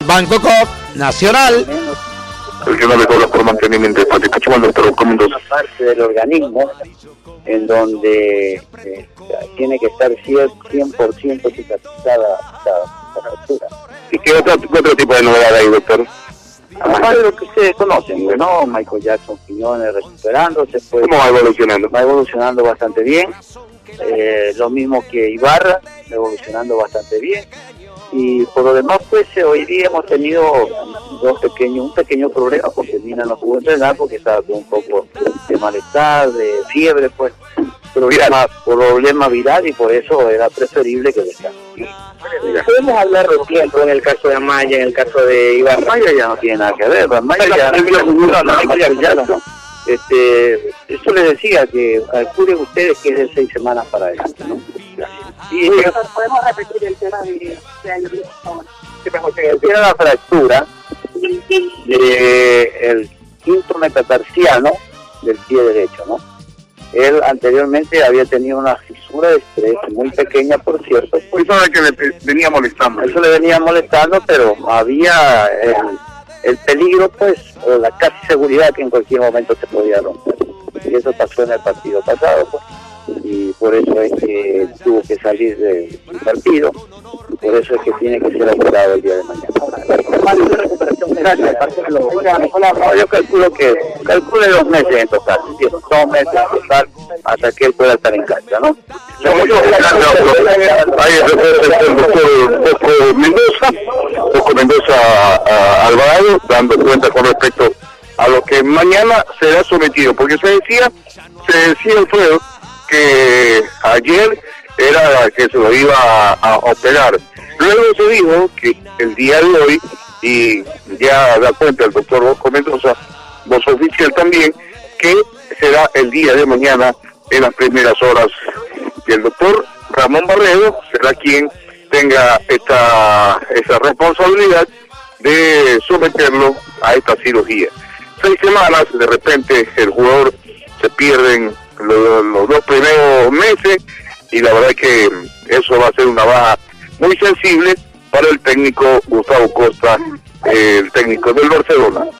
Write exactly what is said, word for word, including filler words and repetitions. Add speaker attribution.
Speaker 1: Banco Coop, Nacional.
Speaker 2: El que no le cobra por mantenimiento de patio. ¿Cómo doctor Bosco Mendoza?
Speaker 3: Una parte del organismo en donde eh, tiene que estar cien por ciento cicatrizada la fractura.
Speaker 2: ¿Y qué otro, qué otro tipo de novedad hay, doctor?
Speaker 3: Además de lo que ustedes conocen, ¿no? Michael Jackson Quiñones recuperándose. Pues,
Speaker 2: ¿Cómo va evolucionando?
Speaker 3: Va evolucionando bastante bien. Eh, lo mismo que Ibarra, evolucionando bastante bien. Y por lo demás, pues eh, hoy día hemos tenido dos pequeños, un pequeño problema porque Mina no pudo entrenar porque estaba con un poco de malestar, de fiebre, pues. Problema, problema viral y por eso era preferible que descanse.
Speaker 4: Podemos hablar de tiempo en el caso de Amaya, en el caso de Ibarra.
Speaker 3: Amaya ya no tiene nada que ver, Amaya ya, ya no. Este, eso les decía que calculen ustedes que es de seis semanas para adelante, ¿no?
Speaker 4: Y eh, podemos repetir el tema de, de
Speaker 3: Tiene la fractura del quinto metatarsiano del pie derecho, ¿no? Él anteriormente había tenido una fisura de estrés muy pequeña, por cierto.
Speaker 2: Pues sabe que le venía molestando.
Speaker 3: Eso le venía molestando, pero había el, el peligro, pues, o la casi seguridad que en cualquier momento se podía romper. Y eso pasó en el partido pasado, pues. Y por eso es que tuvo que salir del partido, y por eso es que tiene que ser operado el día de mañana. No, yo calculo que calcule dos meses en total, dos meses en total hasta que él pueda estar en cancha, ¿no?
Speaker 2: Ahí es el doctor Bosco Mendoza, Bosco Mendoza Alvarado, dando cuenta con respecto a lo que mañana será sometido, porque se decía, se decía Alfredo, que ayer era que se lo iba a, a operar. Luego se dijo que el día de hoy, y ya da cuenta el doctor Bosco Mendoza, voz oficial también, que será el día de mañana en las primeras horas. Y el doctor Ramón Barredo será quien tenga esta, esa responsabilidad de someterlo a esta cirugía. Seis semanas, de repente el jugador se pierden los, los dos primeros meses y la verdad es que eso va a ser una baja muy sensible para el técnico Gustavo Costa, el técnico del Barcelona.